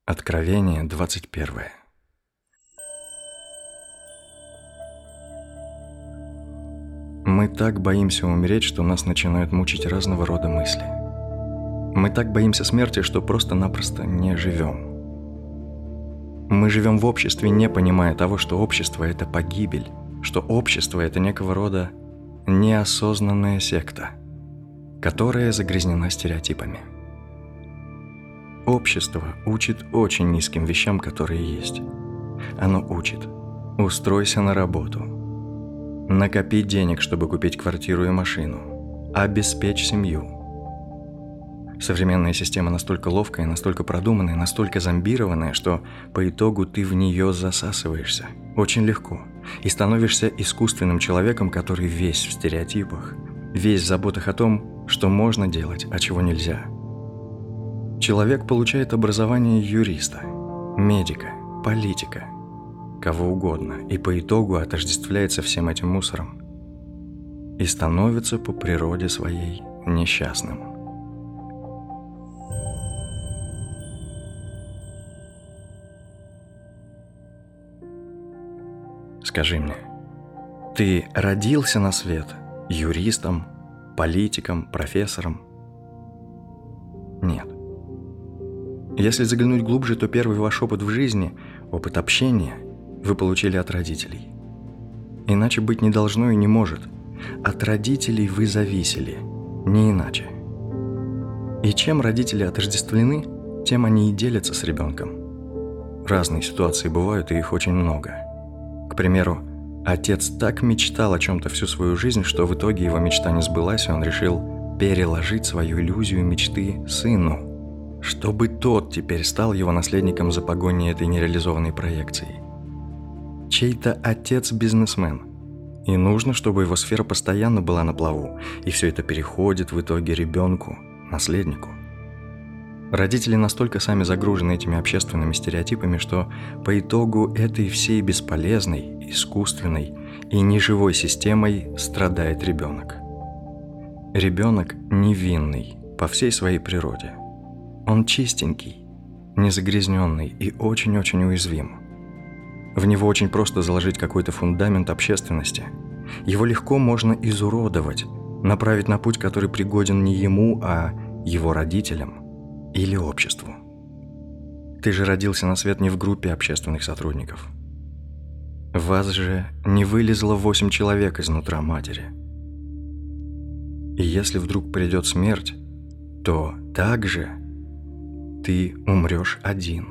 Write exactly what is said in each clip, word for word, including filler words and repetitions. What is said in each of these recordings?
Откровение двадцать первое. Мы так боимся умереть, что нас начинают мучить разного рода мысли. Мы так боимся смерти, что просто-напросто не живем. Мы живем в обществе, не понимая того, что общество – это погибель, что общество – это некого рода неосознанная секта, которая загрязнена стереотипами. Общество учит очень низким вещам, которые есть. Оно учит: устройся на работу, накопи денег, чтобы купить квартиру и машину, обеспечь семью. Современная система настолько ловкая, настолько продуманная, настолько зомбированная, что по итогу ты в нее засасываешься очень легко и становишься искусственным человеком, который весь в стереотипах, весь в заботах о том, что можно делать, а чего нельзя. Человек получает образование юриста, медика, политика, кого угодно, и по итогу отождествляется всем этим мусором и становится по природе своей несчастным. Скажи мне, ты родился на свет юристом, политиком, профессором? Нет. Если заглянуть глубже, то первый ваш опыт в жизни, опыт общения, вы получили от родителей. Иначе быть не должно и не может. От родителей вы зависели, не иначе. И чем родители отождествлены, тем они и делятся с ребенком. Разные ситуации бывают, и их очень много. К примеру, отец так мечтал о чем-то всю свою жизнь, что в итоге его мечта не сбылась, и он решил переложить свою иллюзию мечты сыну, чтобы тот теперь стал его наследником за погоней этой нереализованной проекцией. Чей-то отец бизнесмен, и нужно, чтобы его сфера постоянно была на плаву, и все это переходит в итоге ребенку, наследнику. Родители настолько сами загружены этими общественными стереотипами, что по итогу этой всей бесполезной, искусственной и неживой системой страдает ребенок. Ребенок невинный по всей своей природе. Он чистенький, незагрязненный и очень-очень уязвим. В него очень просто заложить какой-то фундамент общественности. Его легко можно изуродовать, направить на путь, который пригоден не ему, а его родителям или обществу. Ты же родился на свет не в группе общественных сотрудников. Вас же не вылезло восемь человек изнутра матери. И если вдруг придет смерть, то также ты умрешь один.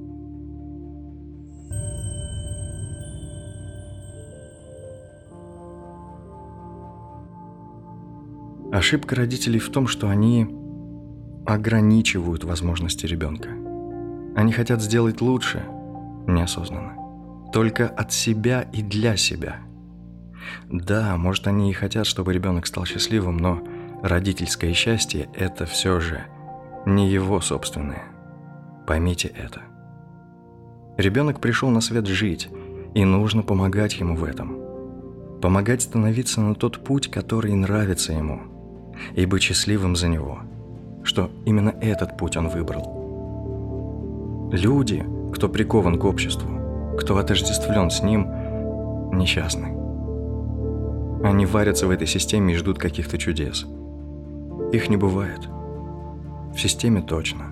Ошибка родителей в том, что они ограничивают возможности ребенка. Они хотят сделать лучше, неосознанно, только от себя и для себя. Да, может, они и хотят, чтобы ребенок стал счастливым, но родительское счастье – это все же не его собственное. Поймите это. Ребенок пришел на свет жить, и нужно помогать ему в этом. Помогать становиться на тот путь, который нравится ему, и быть счастливым за него, что именно этот путь он выбрал. Люди, кто прикован к обществу, кто отождествлен с ним, несчастны. Они варятся в этой системе и ждут каких-то чудес. Их не бывает. В системе точно.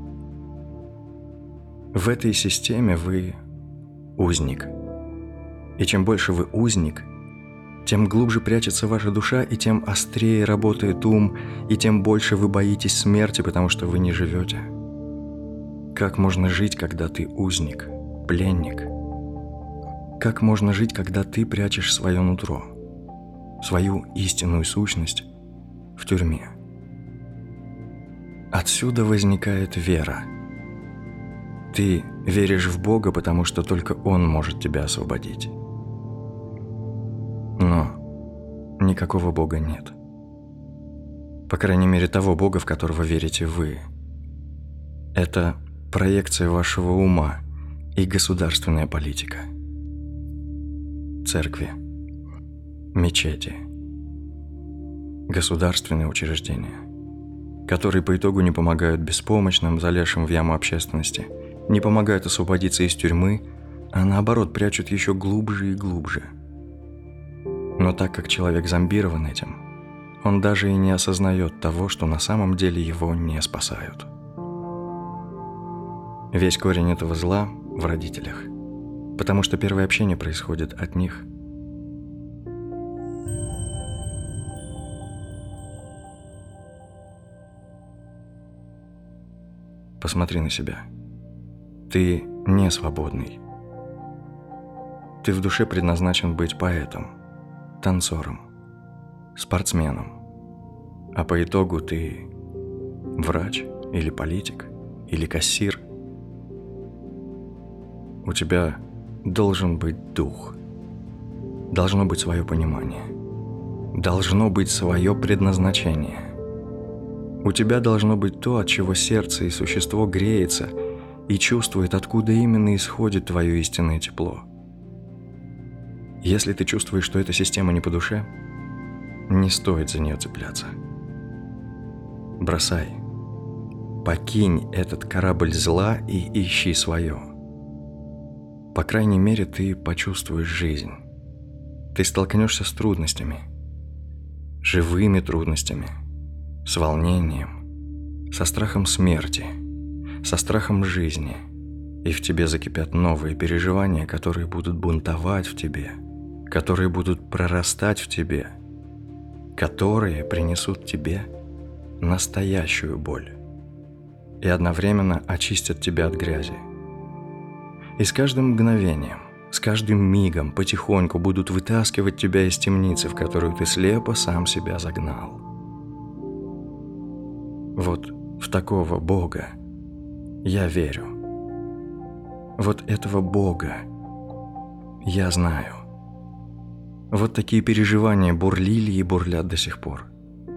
В этой системе вы узник. И чем больше вы узник, тем глубже прячется ваша душа, и тем острее работает ум, и тем больше вы боитесь смерти, потому что вы не живете. Как можно жить, когда ты узник, пленник? Как можно жить, когда ты прячешь свое нутро, свою истинную сущность в тюрьме? Отсюда возникает вера. Ты веришь в Бога, потому что только Он может тебя освободить. Но никакого Бога нет. По крайней мере, того Бога, в которого верите вы. Это проекция вашего ума и государственная политика. Церкви, мечети, государственные учреждения, которые по итогу не помогают беспомощным, залезшим в яму общественности, не помогают освободиться из тюрьмы, а наоборот прячут еще глубже и глубже. Но так как человек зомбирован этим, он даже и не осознает того, что на самом деле его не спасают. Весь корень этого зла в родителях, потому что первое общение происходит от них. Посмотри на себя. Ты не свободный. Ты в душе предназначен быть поэтом, танцором, спортсменом. А по итогу ты врач или политик или кассир. У тебя должен быть дух. Должно быть свое понимание. Должно быть свое предназначение. У тебя должно быть то, от чего сердце и существо греется и чувствует, откуда именно исходит твое истинное тепло. Если ты чувствуешь, что эта система не по душе, не стоит за нее цепляться. Бросай. Покинь этот корабль зла и ищи свое. По крайней мере, ты почувствуешь жизнь. Ты столкнешься с трудностями, живыми трудностями, с волнением, со страхом смерти, со страхом жизни, и в тебе закипят новые переживания, которые будут бунтовать в тебе, которые будут прорастать в тебе, которые принесут тебе настоящую боль и одновременно очистят тебя от грязи. И с каждым мгновением, с каждым мигом потихоньку будут вытаскивать тебя из темницы, в которую ты слепо сам себя загнал. Вот в такого Бога я верю. Вот этого Бога я знаю. Вот такие переживания бурлили и бурлят до сих пор.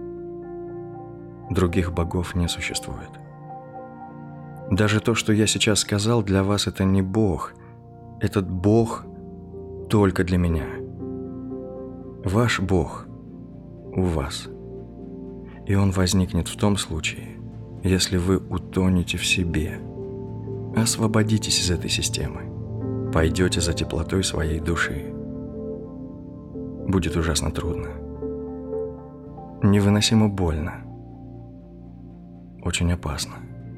Других богов не существует. Даже то, что я сейчас сказал, для вас это не Бог. Этот Бог только для меня. Ваш Бог у вас. И он возникнет в том случае, если вы утонете в себе, освободитесь из этой системы, пойдете за теплотой своей души. Будет ужасно трудно, невыносимо больно, очень опасно.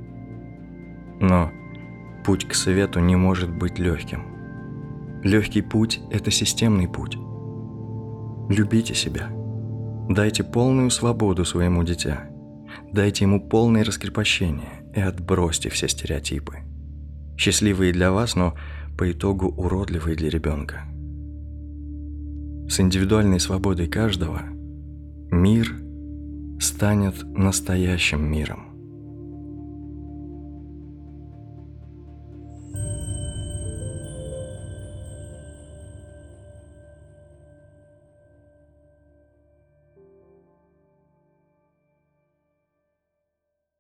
Но путь к свету не может быть легким. Легкий путь – это системный путь. Любите себя. Дайте полную свободу своему дитя. Дайте ему полное раскрепощение и отбросьте все стереотипы. Счастливые для вас, но по итогу уродливые для ребенка. С индивидуальной свободой каждого мир станет настоящим миром.